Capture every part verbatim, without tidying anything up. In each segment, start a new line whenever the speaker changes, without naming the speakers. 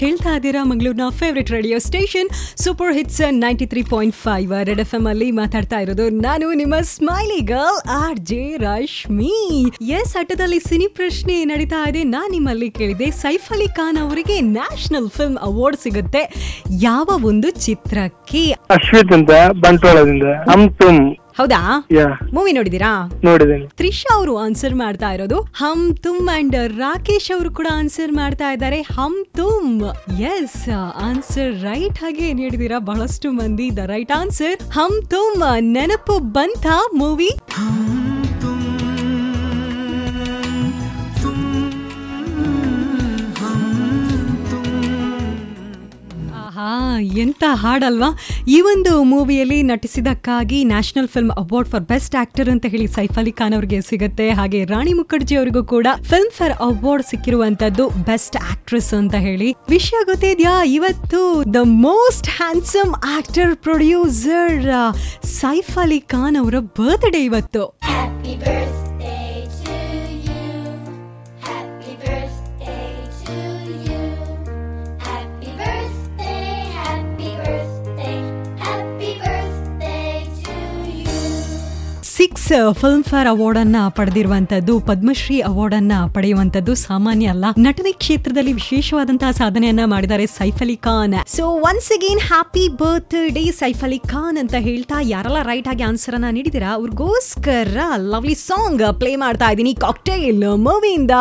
ಕೇಳ್ತಾ ಇದ್ದೀರಾ ಮಂಗಳೂರಿನ favourite radio station super hits ninety three point five red F M ಅಲ್ಲಿ ಮಾತಾಡ್ತಾ ಇರೋದು ನಾನು ನಿಮ್ಮ smiley girl R J Rashmi. Yes, ಅಟ್ಟದಲ್ಲಿ ಸಿನಿ ಪ್ರಶ್ನೆ ನಡೀತಾ ಇದೆ. ನಾನು ನಿಮ್ಮಲ್ಲಿ ಕೇಳಿದೆ, ಸೈಫ್ ಅಲಿ ಖಾನ್ ಅವರಿಗೆ ನ್ಯಾಷನಲ್ ಫಿಲ್ಮ್ ಅವಾರ್ಡ್ ಸಿಗುತ್ತೆ ಯಾವ ಒಂದು ಚಿತ್ರಕ್ಕೆ?
ಅಶ್ವಿತ್ ಅಂತ ಬಂಟ್ವಾಳದಿಂದ. ಹಮ್ ತುಮ್.
ಹೌದಾ?
ಯಾ.
ಮೂವಿ ನೋಡಿದೀರಾ?
ನೋಡಿದ್ದೇನೆ.
ತ್ರಿಷಾ ಅವರು ಆನ್ಸರ್ ಮಾಡ್ತಾ ಇರೋದು ಹಮ್ ತುಮ್ ಅಂಡ್ ರಾಕೇಶ್ ಅವರು ಕೂಡ ಆನ್ಸರ್ ಮಾಡ್ತಾ ಇದ್ದಾರೆ ಹಮ್ ತುಮ್. ಎಸ್, ಆನ್ಸರ್ ರೈಟ್ ಹಾಗೆ ನೀಡಿದೀರಾ ಬಹಳಷ್ಟು ಮಂದಿ. ದ ರೈಟ್ ಆನ್ಸರ್ ಹಮ್ ತುಮ್. ನೆನಪು ಬಂತ ಮೂವಿ? ಎಂತ ಹಾಡಲ್ವಾ? ಈ ಒಂದು ಮೂವಿಯಲ್ಲಿ ನಟಿಸಿದಕ್ಕಾಗಿ national film award for best actor ಅಂತ ಹೇಳಿ ಸೈಫ್ ಅಲಿ ಖಾನ್ ಅವರಿಗೆ ಸಿಗುತ್ತೆ. ಹಾಗೆ ರಾಣಿ ಮುಖರ್ಜಿ ಅವರಿಗೂ ಕೂಡ ಫಿಲ್ಮ್ ಫೇರ್ ಅವಾರ್ಡ್ ಸಿಕ್ಕಿರುವಂತದ್ದು ಬೆಸ್ಟ್ ಆಕ್ಟ್ರೆಸ್ ಅಂತ ಹೇಳಿ. ವಿಷಯ ಗೊತ್ತಿದ್ಯಾ, ಇವತ್ತು the most handsome actor producer Saif Ali Khan ಅವರ ಬರ್ತ್ಡೇ ಇವತ್ತು. ಸಿಕ್ಸ್ ಫಿಲ್ಮ್ ಫೇರ್ ಅವಾರ್ಡ್ ಅನ್ನ ಪಡೆದಿರುವಂತದ್ದು, ಪದ್ಮಶ್ರೀ ಅವಾರ್ಡ್ ಅನ್ನ ಪಡೆಯುವಂತದ್ದು ಸಾಮಾನ್ಯ ಅಲ್ಲ. ನಟನೆ ಕ್ಷೇತ್ರದಲ್ಲಿ ವಿಶೇಷವಾದಂತಹ ಸಾಧನೆಯನ್ನ ಮಾಡಿದ್ದಾರೆ Saif Ali Khan. So once again happy birthday Saif Ali Khan ಅಂತ ಹೇಳ್ತಾ, ಯಾರೆಲ್ಲ ರೈಟ್ ಆಗಿ ಆನ್ಸರ್ ಅನ್ನ ನೀಡಿದಿರಾ ಅವ್ರಿಗೋಸ್ಕರ ಲವ್ಲಿ ಸಾಂಗ್ ಪ್ಲೇ ಮಾಡ್ತಾ ಇದ್ದೀನಿ ಕಾಕ್ಟೇಲ್ ಮೂವಿಯಿಂದ.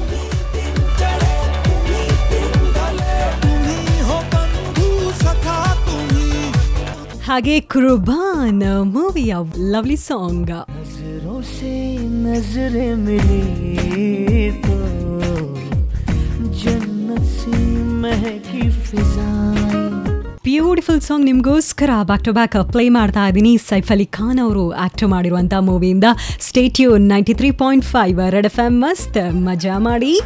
ಹಾಗೆ ಕುರ್ಬಾನ್ ಮೂವಿಯ ಲವ್ಲಿ ಸಾಂಗ್. ಬ್ಯೂಟಿಫುಲ್ ಸಾಂಗ್ ನಿಮ್ಗೋಸ್ಕರ ಬ್ಯಾಕ್ ಟು ಬ್ಯಾಕ್ ಪ್ಲೇ ಮಾಡ್ತಾ ಇದ್ದೀನಿ. ಸೈಫ್ ಅಲಿ ಖಾನ್ ಅವರು ಆಕ್ಟ್ ಮಾಡಿರುವಂತಹ ಮೂವಿಯಿಂದ. Stay tune ninety three point five red F M. ಮಸ್ತ್ ಮಜಾ ಮಾಡಿ.